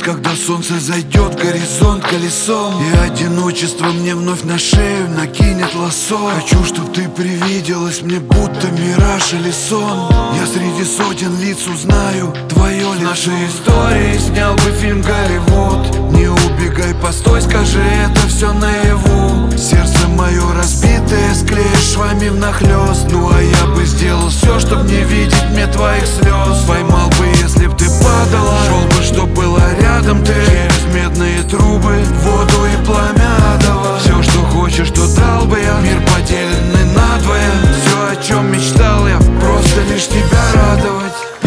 когда солнце зайдет, горизонт колесом, и одиночество мне вновь на шею накинет лассо. Хочу, чтоб ты привиделась мне, будто мираж или сон. Я среди сотен лиц узнаю твое лицо. Наши истории снял бы фильм Голливуд. Не убегай, постой, скажи, это все наяву. Сердце мое разбитое склеишь швами внахлёст. Ну а я бы сделал все, чтоб не видеть мне твоих слез. Поймал бы, если б ты падала, шел бы, чтоб была рядом ты. Через медные трубы, воду и пламя адово. Все, что хочешь, то дал бы я. Мир поделенный надвое. Все, о чем мечтал я, просто лишь тебя радовать.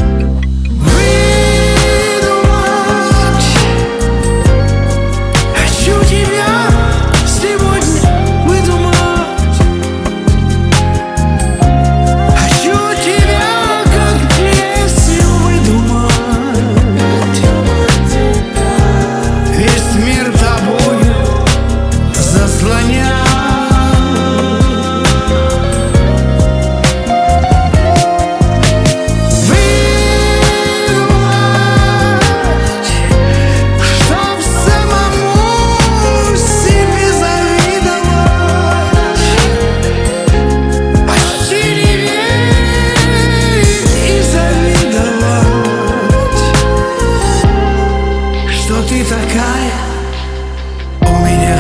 Ты такая у меня.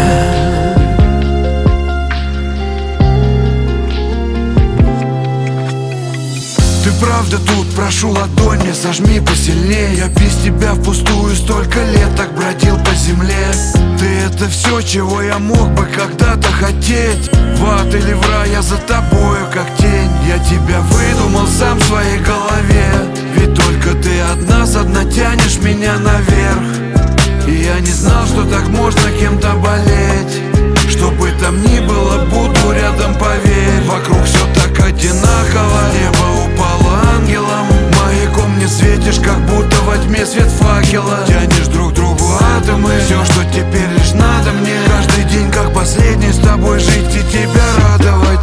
Ты правда тут, прошу ладони, сожми посильнее. Я без тебя впустую столько лет так бродил по земле. Ты это все, чего я мог бы когда-то хотеть. В ад или в рай, я за тобою как тень. Я тебя выдумал сам в своей голове. Ведь только ты одна со дна тянешь меня наверх. И я не знал, что так можно кем-то болеть. Что бы там ни было, буду рядом, поверь. Вокруг все так одинаково. Небо упало ангелом. Маяком мне светишь, как будто во тьме свет факела. Тянешь друг другу атомы. Все, что теперь лишь надо мне. Каждый день как последний с тобой жить и тебя радовать.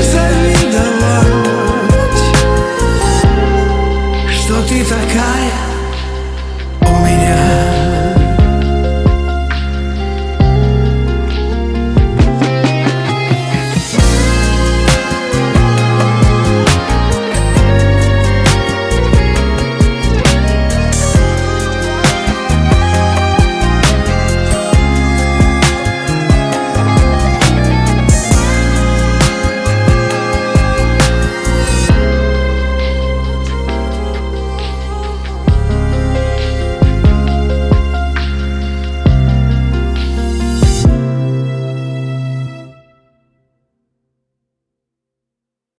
Ты такая